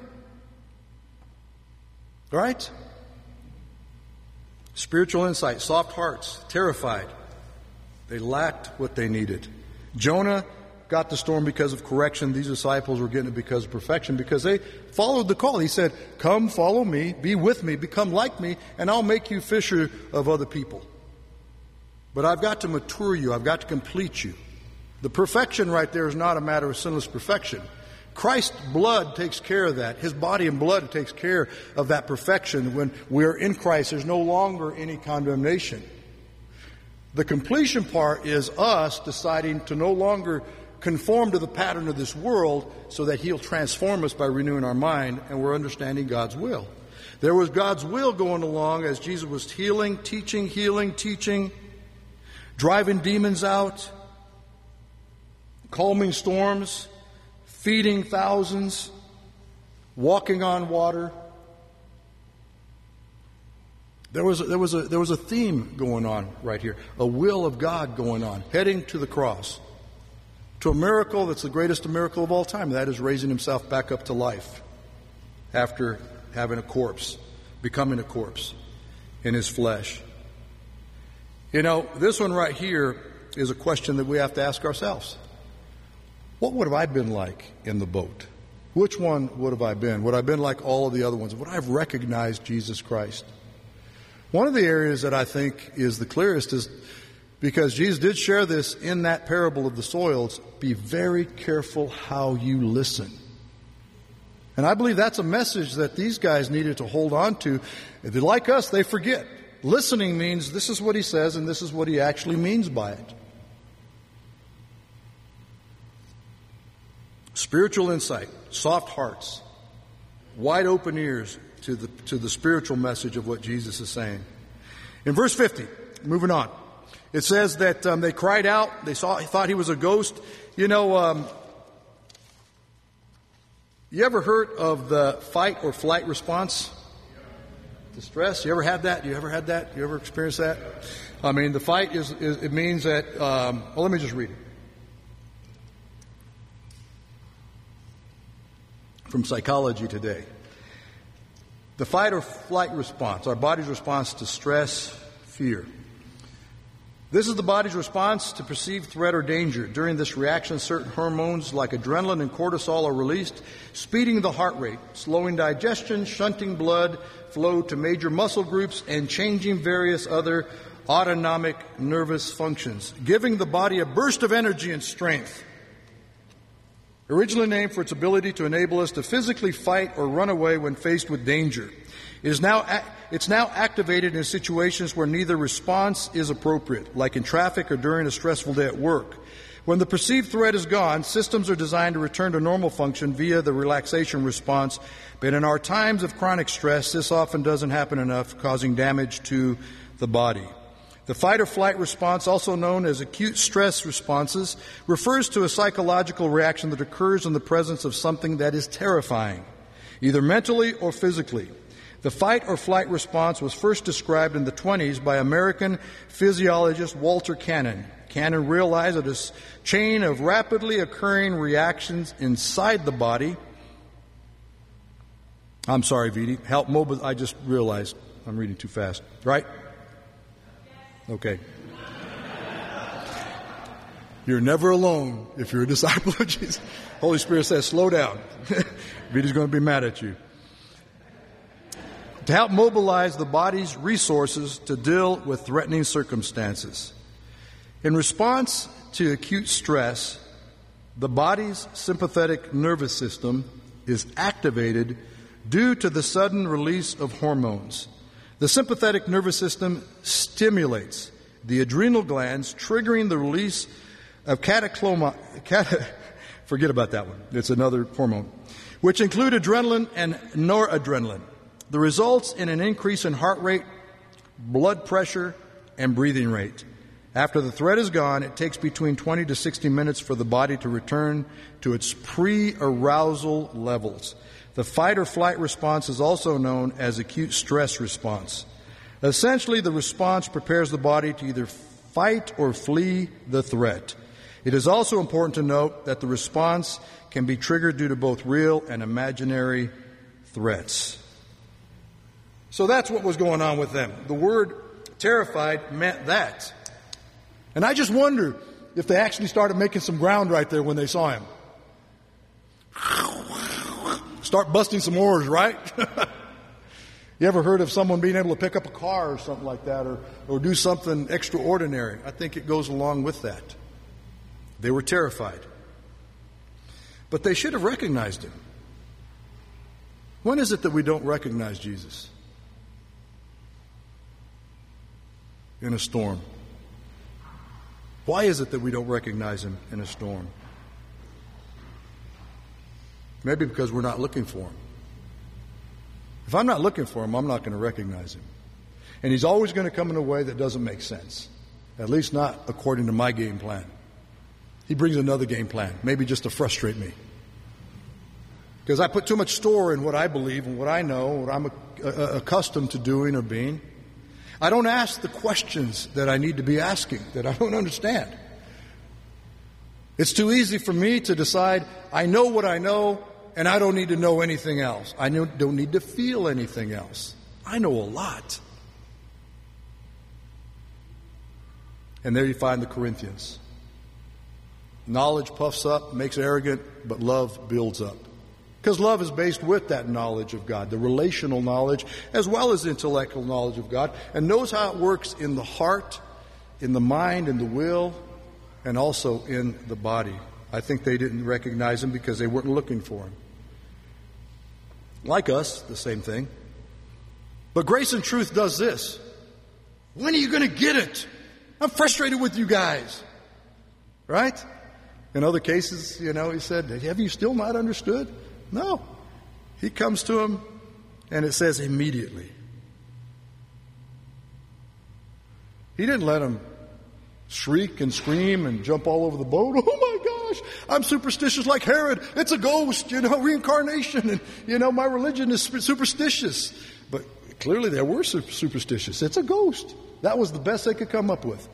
Right? Spiritual insight, soft hearts, terrified. They lacked what they needed. Jonah got the storm because of correction. These disciples were getting it because of perfection, because they followed the call. He said, come, follow me, be with me, become like me, and I'll make you fisher of other people. But I've got to mature you. I've got to complete you. The perfection right there is not a matter of sinless perfection. Christ's blood takes care of that. His body and blood takes care of that perfection. When we are in Christ, there's no longer any condemnation. The completion part is us deciding to no longer conform to the pattern of this world so that He'll transform us by renewing our mind and we're understanding God's will. There was God's will going along as Jesus was healing, teaching, healing, teaching, driving demons out, calming storms, feeding thousands, walking on water. There was, there was a, there was a theme going on right here, a will of God going on, heading to the cross, to a miracle that's the greatest miracle of all time. That is raising Himself back up to life after having a corpse, becoming a corpse in His flesh. You know, this one right here is a question that we have to ask ourselves. What would have I been like in the boat? Which one would have I been? Would I have been like all of the other ones? Would I have recognized Jesus Christ? One of the areas that I think is the clearest is because Jesus did share this in that parable of the soils. Be very careful how you listen. And I believe that's a message that these guys needed to hold on to. If they're like us, they forget. Listening means this is what He says and this is what He actually means by it. Spiritual insight, soft hearts, wide open ears to the to the spiritual message of what Jesus is saying. In verse fifty, moving on, it says that um, they cried out. They saw, thought He was a ghost. You know, um, you ever heard of the fight or flight response? Distress. You ever had that? You ever had that? You ever experienced that? I mean, the fight is, is it means that. Um, well, let me just read it. From Psychology Today. The fight or flight response, our body's response to stress, fear. This is the body's response to perceived threat or danger. During this reaction, certain hormones like adrenaline and cortisol are released, speeding the heart rate, slowing digestion, shunting blood flow to major muscle groups, and changing various other autonomic nervous functions, giving the body a burst of energy and strength. Originally named for its ability to enable us to physically fight or run away when faced with danger. It is now, it's now activated in situations where neither response is appropriate, like in traffic or during a stressful day at work. When the perceived threat is gone, systems are designed to return to normal function via the relaxation response. But in our times of chronic stress, this often doesn't happen enough, causing damage to the body. The fight or flight response, also known as acute stress responses, refers to a psychological reaction that occurs in the presence of something that is terrifying, either mentally or physically. The fight or flight response was first described in the twenties by American physiologist Walter Cannon. Cannon realized that a chain of rapidly occurring reactions inside the body. I'm sorry, Vidi. Help mobile. I just realized I'm reading too fast. Right? Okay. You're never alone if you're a disciple of Jesus. Holy Spirit says, slow down. Vidi's going to be mad at you. To help mobilize the body's resources to deal with threatening circumstances. In response to acute stress, the body's sympathetic nervous system is activated due to the sudden release of hormones. The sympathetic nervous system stimulates the adrenal glands, triggering the release of cataclysma, cat, forget about that one, it's another hormone, which include adrenaline and noradrenaline. The results in an increase in heart rate, blood pressure, and breathing rate. After the threat is gone, it takes between twenty to sixty minutes for the body to return to its pre-arousal levels. The fight or flight response is also known as acute stress response. Essentially, the response prepares the body to either fight or flee the threat. It is also important to note that the response can be triggered due to both real and imaginary threats. So that's what was going on with them. The word terrified meant that. And I just wonder if they actually started making some ground right there when they saw him. Start busting some oars, right? You ever heard of someone being able to pick up a car or something like that, or, or do something extraordinary? I think it goes along with that. They were terrified. But they should have recognized him. When is it that we don't recognize Jesus? In a storm. Why is it that we don't recognize him in a storm? Maybe because we're not looking for him. If I'm not looking for him, I'm not going to recognize him. And he's always going to come in a way that doesn't make sense. At least not according to my game plan. He brings another game plan, maybe just to frustrate me. Because I put too much store in what I believe and what I know, what I'm accustomed to doing or being. I don't ask the questions that I need to be asking, that I don't understand. It's too easy for me to decide I know what I know and I don't need to know anything else. I don't need to feel anything else. I know a lot. And there you find the Corinthians. Knowledge puffs up, makes arrogant, but love builds up. Because love is based with that knowledge of God, the relational knowledge as well as the intellectual knowledge of God, and knows how it works in the heart, in the mind, in the will, and also in the body. I think they didn't recognize him because they weren't looking for him. Like us, the same thing. But grace and truth does this. When are you going to get it? I'm frustrated with you guys. Right? In other cases, you know, he said, have you still not understood? No. He comes to him, and it says immediately. He didn't let him shriek and scream and jump all over the boat. Oh my gosh, I'm superstitious like Herod. It's a ghost, you know, reincarnation. And, you know, my religion is superstitious. But clearly they were superstitious. It's a ghost. That was the best they could come up with.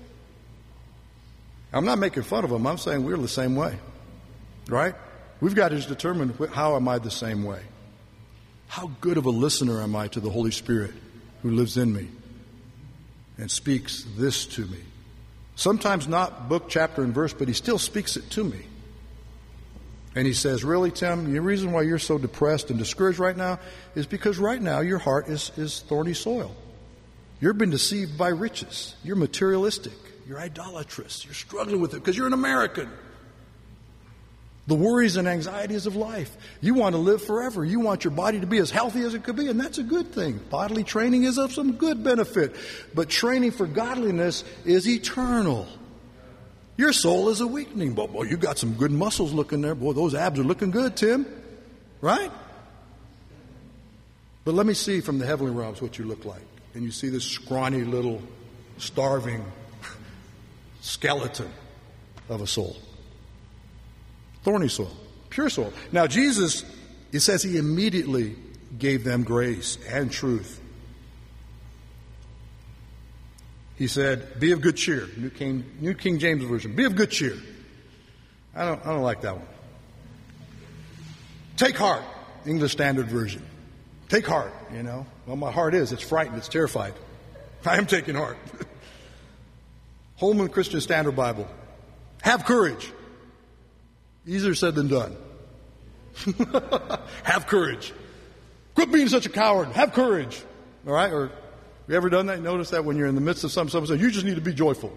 I'm not making fun of them. I'm saying we're the same way. Right? We've got to determine, how am I the same way? How good of a listener am I to the Holy Spirit who lives in me and speaks this to me? Sometimes not book, chapter, and verse, but he still speaks it to me. And he says, really, Tim, the reason why you're so depressed and discouraged right now is because right now your heart is, is thorny soil. You've been deceived by riches. You're materialistic. You're idolatrous. You're struggling with it because you're an American. The worries and anxieties of life. You want to live forever. You want your body to be as healthy as it could be, and that's a good thing. Bodily training is of some good benefit. But training for godliness is eternal. Your soul is a weakening. But, boy, you got some good muscles looking there. Boy, those abs are looking good, Tim. Right? But let me see from the heavenly realms what you look like. And you see this scrawny little starving skeleton of a soul. Thorny soul. Pure soul. Now Jesus, it says he immediately gave them grace and truth. He said, be of good cheer. New King, New King James Version. Be of good cheer. I don't, I don't like that one. Take heart. English Standard Version. Take heart, you know. Well, my heart is. It's frightened. It's terrified. I am taking heart. Holman Christian Standard Bible. Have courage. Easier said than done. Have courage. Quit being such a coward. Have courage. All right? Or you ever done that? Notice that when you're in the midst of something, someone says, you just need to be joyful.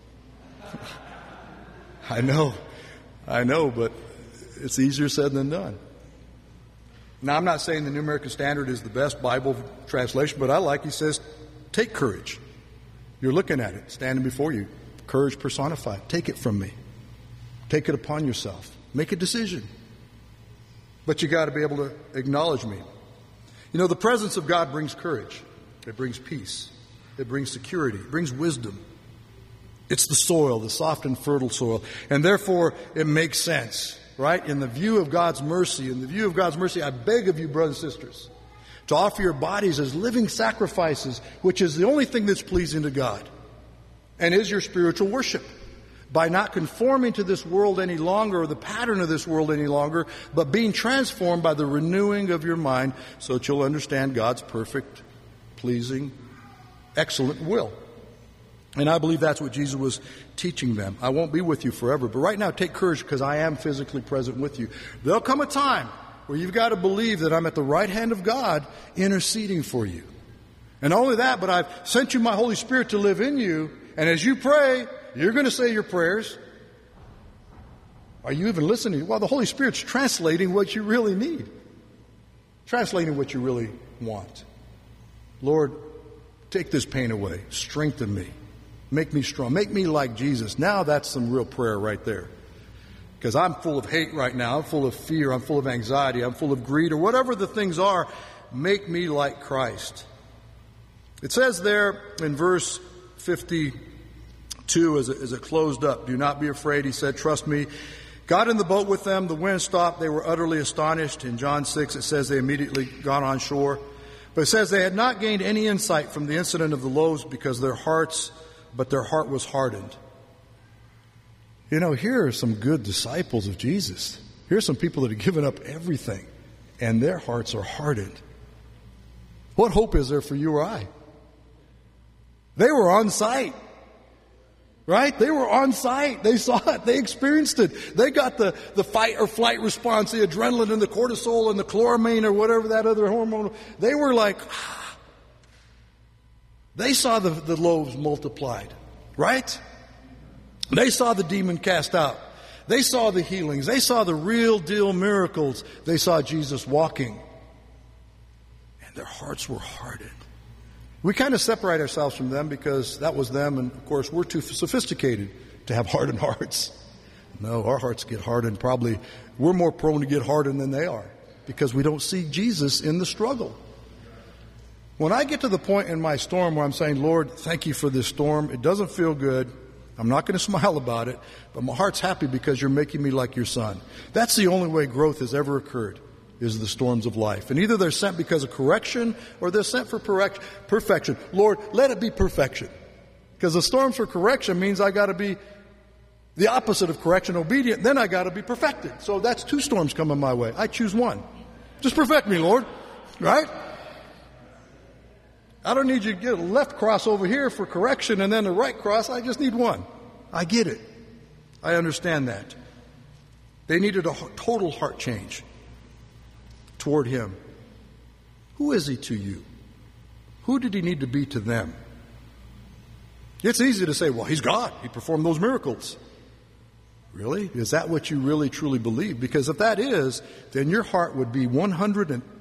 I know. I know, but it's easier said than done. Now, I'm not saying the New American Standard is the best Bible translation, but I like, he says, take courage. You're looking at it, standing before you. Courage personified. Take it from me. Take it upon yourself. Make a decision. But you got to be able to acknowledge me. You know, the presence of God brings courage. It brings peace. It brings security. It brings wisdom. It's the soil, the soft and fertile soil. And therefore, it makes sense, right? In the view of God's mercy, in the view of God's mercy, I beg of you, brothers and sisters, to offer your bodies as living sacrifices, which is the only thing that's pleasing to God, and is your spiritual worship. By not conforming to this world any longer, or the pattern of this world any longer, but being transformed by the renewing of your mind so that you'll understand God's perfect, pleasing, excellent will. And I believe that's what Jesus was teaching them. I won't be with you forever, but right now take courage because I am physically present with you. There'll come a time where you've got to believe that I'm at the right hand of God interceding for you. And not only that, but I've sent you my Holy Spirit to live in you, and as you pray, you're going to say your prayers. Are you even listening? Well, the Holy Spirit's translating what you really need. Translating what you really want. Lord, take this pain away. Strengthen me. Make me strong. Make me like Jesus. Now that's some real prayer right there. Because I'm full of hate right now. I'm full of fear. I'm full of anxiety. I'm full of greed, or whatever the things are. Make me like Christ. It says there in verse fifty-two, as it, as it closed up, do not be afraid. He said, trust me. Got in the boat with them. The wind stopped. They were utterly astonished. In John six, it says they immediately got on shore. But it says they had not gained any insight from the incident of the loaves because their hearts, but their heart was hardened. You know, here are some good disciples of Jesus. Here are some people that have given up everything, and their hearts are hardened. What hope is there for you or I? They were on site. Right? They were on site. They saw it. They experienced it. They got the, the fight or flight response, the adrenaline and the cortisol and the chloramine or whatever that other hormone. They were like, ah. They saw the, the loaves multiplied. Right? They saw the demon cast out. They saw the healings. They saw the real deal miracles. They saw Jesus walking. And their hearts were hardened. We kind of separate ourselves from them because that was them, and of course we're too sophisticated to have hardened hearts. No, our hearts get hardened. Probably we're more prone to get hardened than they are because we don't see Jesus in the struggle. When I get to the point in my storm where I'm saying, Lord, thank you for this storm. It doesn't feel good. I'm not going to smile about it, but my heart's happy because you're making me like your son. That's the only way growth has ever occurred. Is the storms of life. And either they're sent because of correction or they're sent for perfect, perfection. Lord, let it be perfection. Because the storms for correction means I got to be the opposite of correction, obedient. Then I got to be perfected. So that's two storms coming my way. I choose one. Just perfect me, Lord. Right? I don't need you to get a left cross over here for correction and then a right cross. I just need one. I get it. I understand that. They needed a total heart change toward him. Who is he to you? Who did he need to be to them? It's easy to say, well, he's God. He performed those miracles. Really? Is that what you really truly believe? Because if that is, then your heart would be one hundred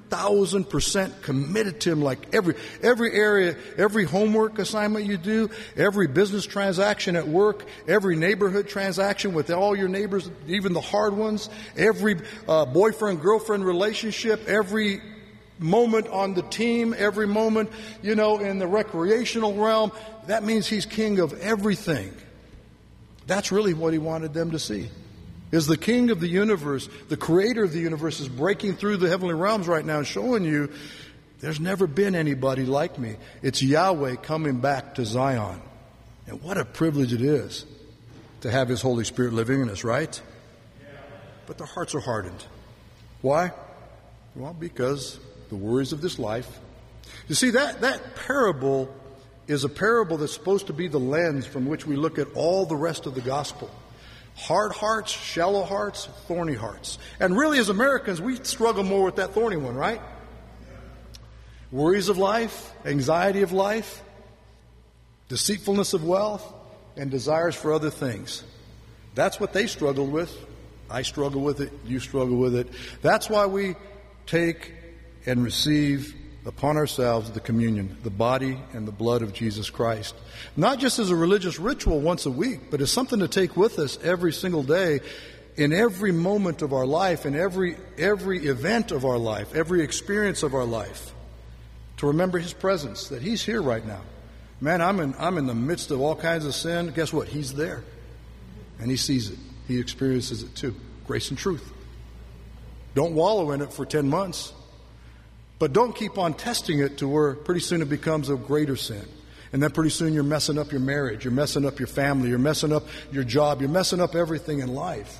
thousand percent committed to Him, like every, every area, every homework assignment you do, every business transaction at work, every neighborhood transaction with all your neighbors, even the hard ones, every uh, boyfriend-girlfriend relationship, every moment on the team, every moment, you know, in the recreational realm. That means He's king of everything. That's really what He wanted them to see. Is the king of the universe, the creator of the universe, is breaking through the heavenly realms right now and showing you there's never been anybody like me. It's Yahweh coming back to Zion. And what a privilege it is to have His Holy Spirit living in us, right? But their hearts are hardened. Why? Well, because the worries of this life. You see, that, that parable is a parable that's supposed to be the lens from which we look at all the rest of the gospel. Hard hearts, shallow hearts, thorny hearts. And really, as Americans, we struggle more with that thorny one, right? Worries of life, anxiety of life, deceitfulness of wealth, and desires for other things. That's what they struggled with. I struggle with it. You struggle with it. That's why we take and receive upon ourselves the communion, the body and the blood of Jesus Christ. Not just as a religious ritual once a week, but as something to take with us every single day, in every moment of our life, in every every event of our life, every experience of our life, to remember His presence, that He's here right now. Man, I'm in I'm in the midst of all kinds of sin. Guess what? He's there. And He sees it. He experiences it too. Grace and truth. Don't wallow in it for ten months. But don't keep on testing it to where pretty soon it becomes a greater sin. And then pretty soon you're messing up your marriage, you're messing up your family, you're messing up your job, you're messing up everything in life.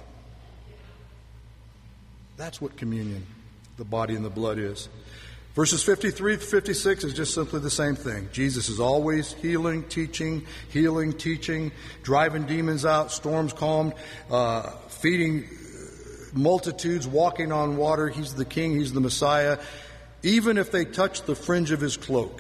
That's what communion, the body and the blood, is. Verses fifty-three to fifty-six is just simply the same thing. Jesus is always healing, teaching, healing, teaching, driving demons out, storms calmed, uh, feeding multitudes, walking on water. He's the King, He's the Messiah. Even if they touched the fringe of His cloak,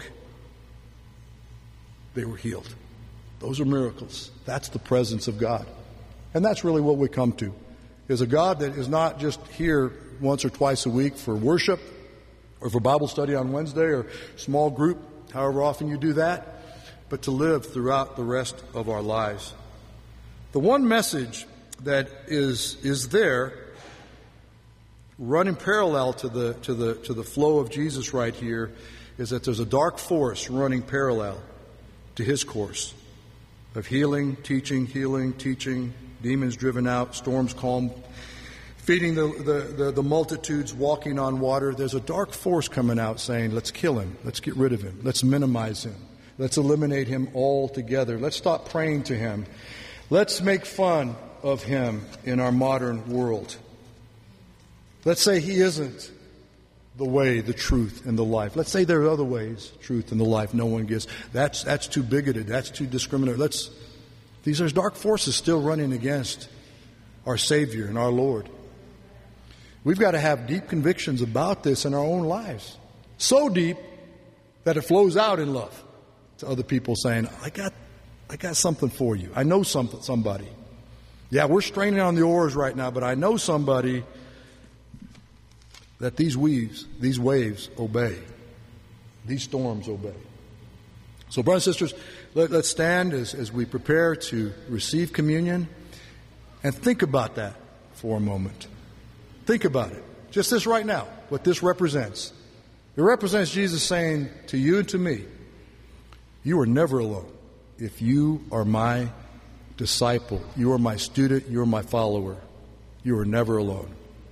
they were healed. Those are miracles. That's the presence of God. And that's really what we come to, is a God that is not just here once or twice a week for worship or for Bible study on Wednesday or small group, however often you do that, but to live throughout the rest of our lives. The one message that is is there, running parallel to the to the to the flow of Jesus right here, is that there's a dark force running parallel to His course of healing, teaching, healing, teaching, demons driven out, storms calmed, feeding the, the, the, the multitudes, walking on water. There's a dark force coming out saying, let's kill Him, let's get rid of Him, let's minimize Him, let's eliminate Him altogether, let's stop praying to Him, let's make fun of Him in our modern world. Let's say He isn't the way, the truth, and the life. Let's say there are other ways, truth, and the life no one gets. That's that's too bigoted. That's too discriminatory. Let's. These are dark forces still running against our Savior and our Lord. We've got to have deep convictions about this in our own lives. So deep that it flows out in love to other people, saying, I got, I got something for you. I know something, somebody. Yeah, we're straining on the oars right now, but I know somebody that these waves, these waves obey. These storms obey. So, brothers and sisters, let, let's stand as, as we prepare to receive communion and think about that for a moment. Think about it. Just this right now, what this represents. It represents Jesus saying to you and to me, you are never alone if you are my disciple. You are my student. You are my follower. You are never alone.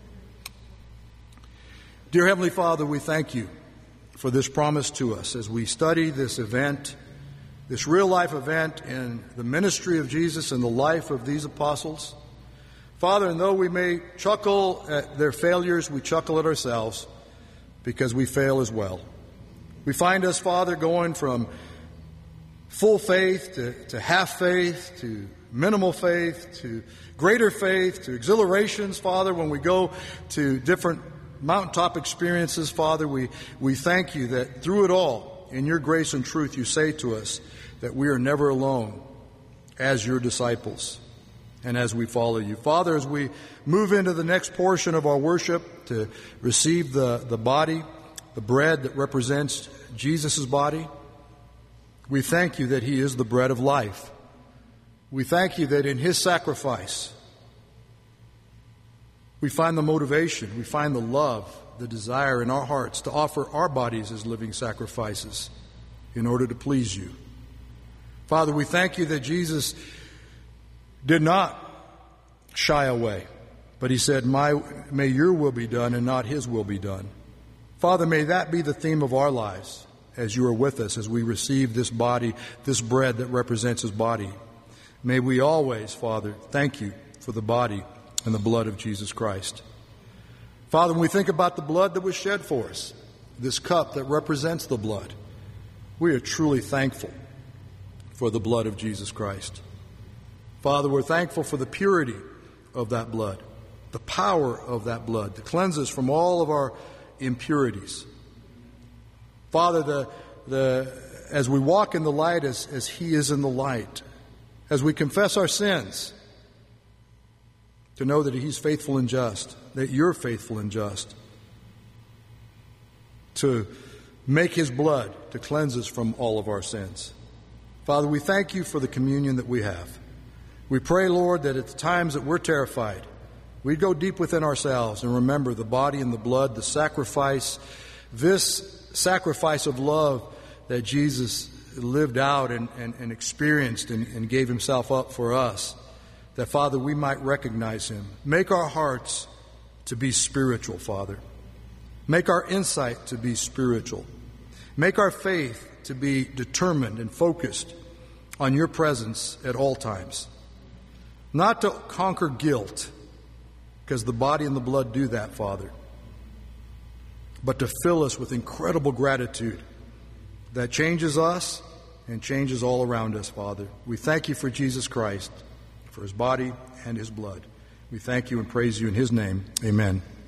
Dear Heavenly Father, we thank You for this promise to us as we study this event, this real-life event in the ministry of Jesus and the life of these apostles. Father, and though we may chuckle at their failures, we chuckle at ourselves because we fail as well. We find us, Father, going from full faith to, to half faith to minimal faith to greater faith to exhilarations, Father, when we go to different mountaintop experiences. Father, we, we thank You that through it all, in Your grace and truth, You say to us that we are never alone as Your disciples and as we follow You. Father, as we move into the next portion of our worship to receive the, the body the bread that represents Jesus' body. We thank you that he is the bread of life. We thank you that in his sacrifice, we find the motivation, we find the love, the desire in our hearts to offer our bodies as living sacrifices in order to please you. Father, we thank you that Jesus did not shy away, but he said, My, may your will be done and not his will be done. Father, may that be the theme of our lives as you are with us, as we receive this body, this bread that represents his body. May we always, Father, thank you for the body and the blood of Jesus Christ. Father, when we think about the blood that was shed for us, this cup that represents the blood, we are truly thankful for the blood of Jesus Christ. Father, we're thankful for the purity of that blood, the power of that blood to cleanse us from all of our impurities. Father, the, the, as we walk in the light as, as he is in the light, as we confess our sins, to know that he's faithful and just, that you're faithful and just, to make his blood to cleanse us from all of our sins. Father, we thank you for the communion that we have. We pray, Lord, that at the times that we're terrified, we'd go deep within ourselves and remember the body and the blood, the sacrifice, this sacrifice of love that Jesus lived out and, and, and experienced and, and gave himself up for us, that, Father, we might recognize him. Make our hearts to be spiritual, Father. Make our insight to be spiritual. Make our faith to be determined and focused on your presence at all times. Not to conquer guilt, because the body and the blood do that, Father, but to fill us with incredible gratitude that changes us and changes all around us, Father. We thank you for Jesus Christ, for his body and his blood. We thank you and praise you in his name. Amen.